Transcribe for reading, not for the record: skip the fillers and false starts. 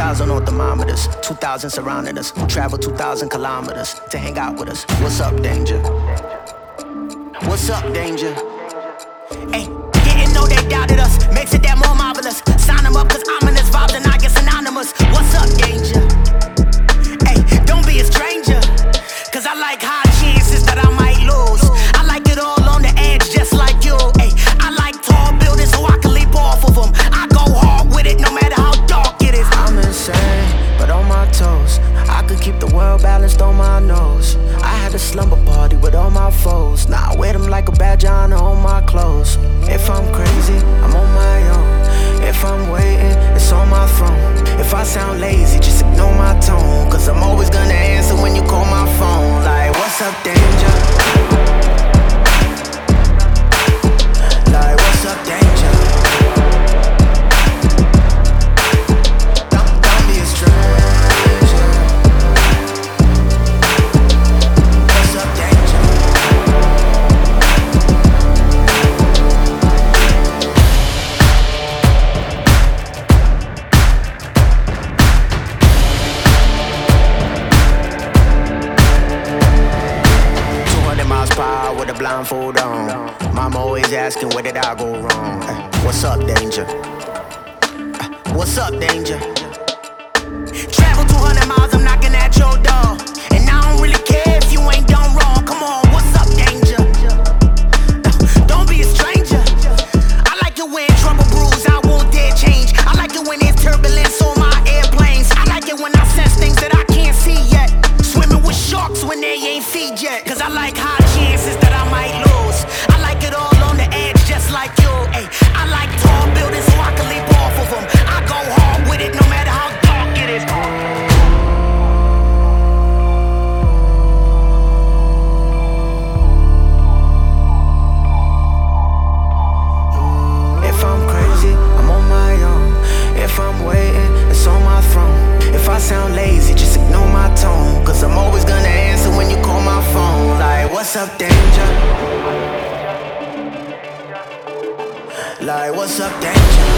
2,000 on thermometers, 2,000 surrounding us. Travel 2,000 kilometers to hang out with us. What's up, danger? What's up, danger? Hey, didn't know they doubted us. Makes it that more marvelous. Sign them up cause ominous vibes and I get synonymous. What's up, danger? Hey, don't be a stranger. Cause I like high chances that I might lose. I like it all on the edge just like you. Hey, I like tall buildings so I can leap off of them. I go hard with it no matter how dark it is. I'm insane, but on my toes. I could keep the world balanced on my nose. I had a slumber party with all my foes. Now I wear them like a badge of honor on my clothes. If I'm crazy, I'm on my own. If I'm waiting, it's on my throne. If I sound lazy, just ignore my tone. Cause I'm always gonna answer when you call my phone. Like, what's up, danger? Like, what's up, danger? Don't be a stranger. What's up, danger? 200 miles per hour with a blindfold on. Mama always asking where did I go wrong. What's up, danger? What's up, danger? Travel 200 miles, I'm knocking at your door. And I don't really care if you ain't done wrong. Come on, what's up, danger? Don't be a stranger. I like it when trouble brews, I won't dare change. I like it when there's turbulence on my airplanes. I like it when I sense things that I can't see yet. Swimming with sharks when they ain't feed yet. Cause I like high chances that I might lose. I like it all on the edge just like you. Ay, I like tall buildings so I can leap off of them. I go hard with it no matter how dark it is. If I'm crazy, I'm on my own. If I'm waiting, it's on my throne. If I sound lazy, just ignore my tone. Cause I'm always gonna answer when you call my phone. Like, what's up, danger? Like, what's up, danger?